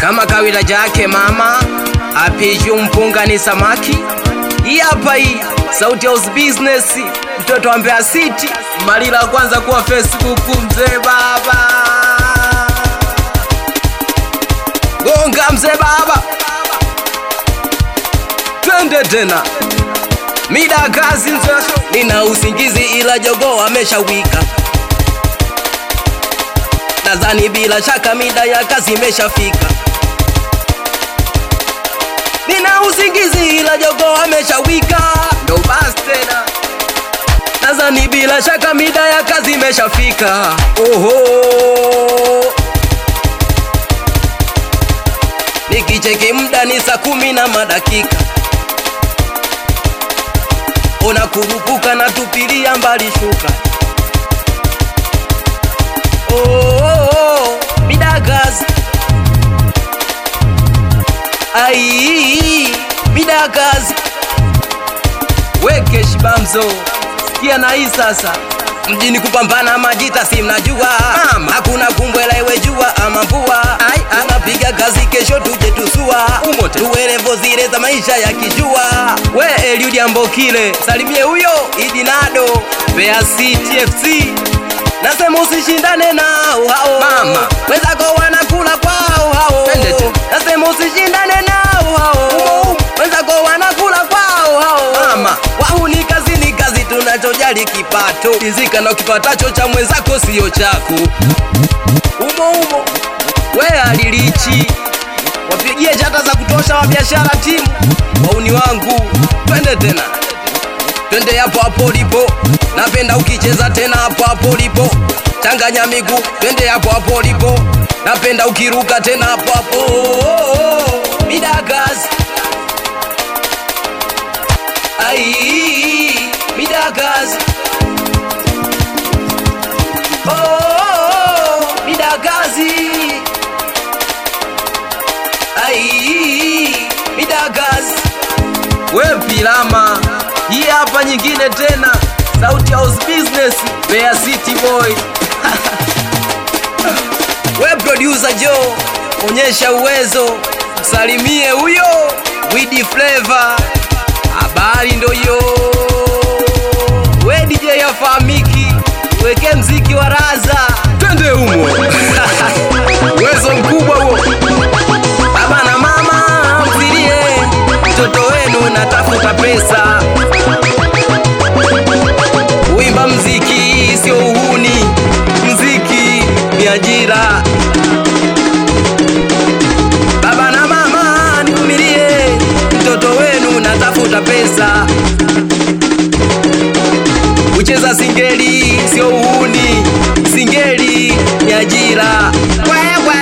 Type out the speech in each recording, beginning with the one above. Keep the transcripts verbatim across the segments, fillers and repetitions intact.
kama kawida jake mama apiju mpunga ni samaki. Hii hapa hii Sauti House Business, mtoto wa Mbeya City, Malila kwanza kuwa Facebook mzee baba. Gonga mzee baba, twende tena. Mida kazi nzosho, nina usingizi ila jogoo ameshawika. Nadhani bila shaka mida ya kazi imeshafika. Nina usingizi ila jogoo ameshawika. Ndo basi tena. Nadhani bila shaka mida ya kazi imeshafika. Oho. Nikicheki muda ni saa kumi na madakika. Ona kurupuka na tupilia mbali shuka. Oh, oh, oh. Mida kazi. Ai, mida kazi. Weke shibamzo. Sikia na hii sasa. Mjini kupambana majita si mnajua. Mama, hakuna kumbwela iwe jua ama mvua. Tunapiga kazi kesho tuje tusua. Umote tuwelevo zile za maisha ya kijua. We Eliudi Ambokile, salimie huyo Idinado Mbeya City F C. Nasema usishindane nao hao. Mama, wenzako wanakula kwao hao. Nasema usishindane nao hao. Wenzako wanakula kwao hao. Mama, wao ni kazi ni kazi tunachojali kipato. Rizika na ukipatacho cha mwenzako sio chako. Umo umo. We alilichi. Wapigie chata za kutosha wa biashara timu. Wauni wangu, twende tena. Twende hapo hapo lipo. Napenda ukicheza tena hapo hapo lipo. Changanya miguu, twende hapo hapo lipo. Napenda ukiruka tena hapo hapo. Mida kazi. Ai, mida kazi. Oh, mida kazi. Ai, mida kazi. We pilama. Hii hapa nyingine tena. Sauti House Business, Mbeya City boy. We producer Joe, onyesha uwezo. Salimie huyo Widi Flavor. Habari ndo yo. We D J afahamiki, weke mziki wa raza. Twende humo. Uwezo mkubwa huo. Baba na mama mfilie, mtoto wenu natafuta pesa. Uimba mziki sio uhuni, mziki ni ajira. Baba na mama nivumilie, mtoto wenu natafuta pesa. Ucheza singeli sio uhuni, singeli ni ajira. Wewe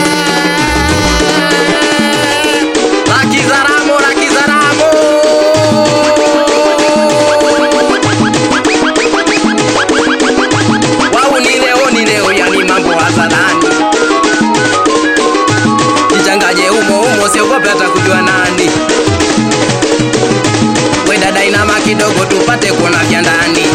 Lakizaramo, Lakizaramo. Wao ni leo ni leo yani mambo hadharani. Jichangaje umo umo siogope hata kujua nani. We dada inama kidogo tupate kuona vya ndani.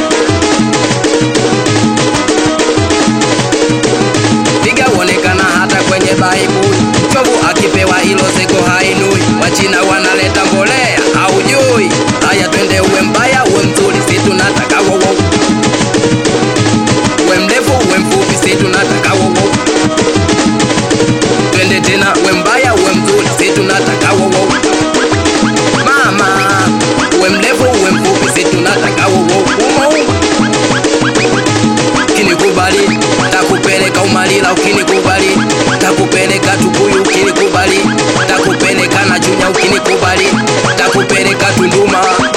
Piga uonekana hata kwenye Bible. Chovu akipewa hilo zeko hainui. Wachina wanaleta mbolea haujui. Haya twende uwe mbaya uwe mzuri si tunataka wowo. Uwe mrefu uwe mfupi si tunataka wowo. Twende tena uwe mbaya uwe mzuri si tunataka wowo. Mama, uwe mrefu uwe mfupi si tunataka wowo. Umo kinikubali takupeleka Umalila, ukinikubali takupeleka Tukuyu, ukinikubali takupeleka na Chunya, ukinikubali takupeleka Tunduma.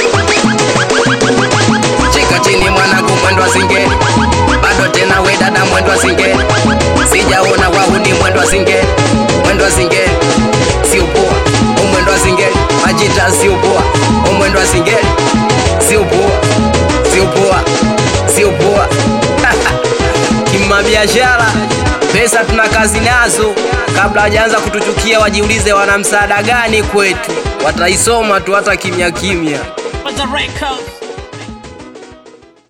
Chika chini mwanangu mwendo singeli. Bado tena we dada mwendo singeli. Sijaona wao ni mwendo singeli. Mwendo singeli sio poa. Mwendo singeli majita sio poa. Mwendo singeli sio poa. Sio poa. Sio poa. Kima biashara, pesa tuna kazi nazo. Kabla hajaanza kutuchukia wajiulize wana msaada gani kwetu. Wataisoma tu hata kimya kimya.